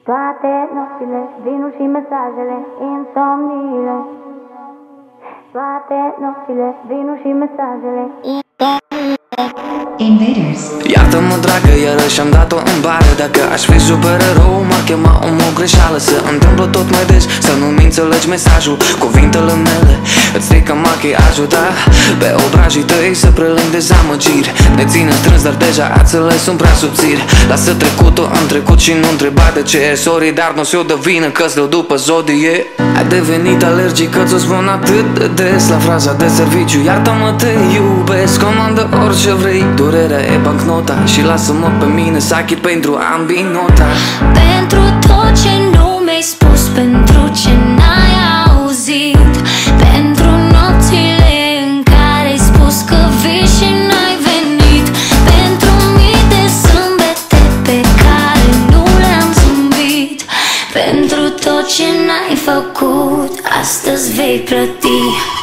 Toate nopțile, vinul și mesajele, insomniile. Toate nopțile, vinul și mesajele, Invaders. Iartă-mă, dragă, iarăși am dat-o în bară. Dacă aș fi supererou, m-ar chema om o greșeală. Se întâmplă tot mai des să nu-mi înțelegi mesajul. Cuvintele mele îți strică machiajul, da? Pe obrajii tăi să preling dezamăgiri. Ne ține strâns, dar deja ațele sunt prea subțiri. Lasă trecutul în trecut și nu întreba de ce. Sorry, dar nu s-o dă vină că-ți dau după zodie. Ai devenit alergic că ți-o spun atât de des la fraza de serviciu. Iartă-mă, te iubesc, comandă orice vrei. Durerea e bancnota și lasă-mă pe mine să achit pentru ambii nota. Pentru tot ce nu mi-ai spus, pentru ce n-ai auzit, pentru nopțile în care ai spus că vii și n-ai venit, pentru mii de zâmbete pe care nu le-am zâmbit, pentru tot ce n-ai făcut, astăzi vei plăti.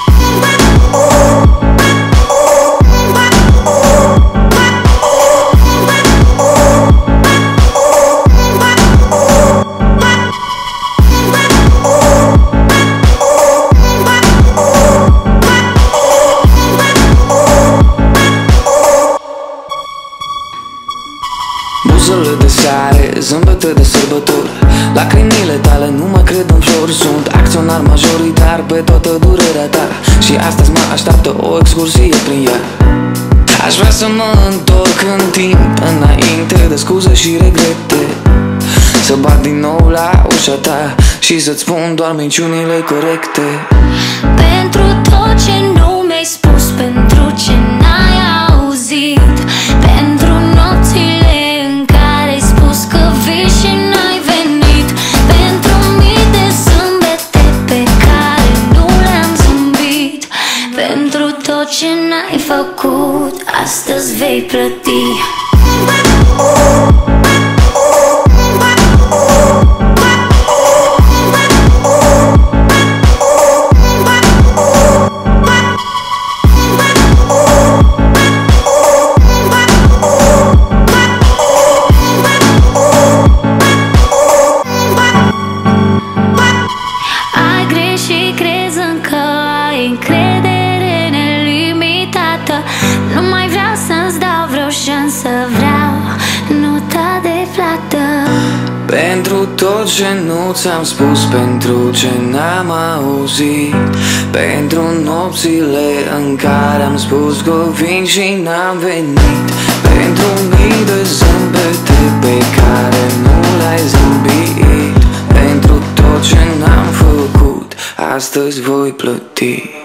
Buzele de sare, zâmbete de sărbători, lacrimile tale nu mai cred în flori. Sunt acționar majoritar pe toată durerea ta și astăzi mă așteaptă o excursie prin ea. Aș vrea să mă întorc în timp, înainte de scuze și regrete, să bat din nou la ușa ta și să-ți spun doar minciunile corecte. Pentru tot ce nu mi-ai spus, pentru ce n-ai auzit, pentru nopțile în care ai spus că vii și n-ai venit, pentru mii de zâmbete pe care nu le-am zâmbit, pentru tot ce n-ai făcut, astăzi vei plăti. Nu mai vreau să-ți dau vreo șansă, vreau nota de plată. Pentru tot ce nu ți-am spus, pentru ce n-am auzit, pentru nopțile în care am spus că vin și n-am venit, pentru mii de zâmbete pe care nu le-ai zâmbit, pentru tot ce n-am făcut, astăzi voi plăti.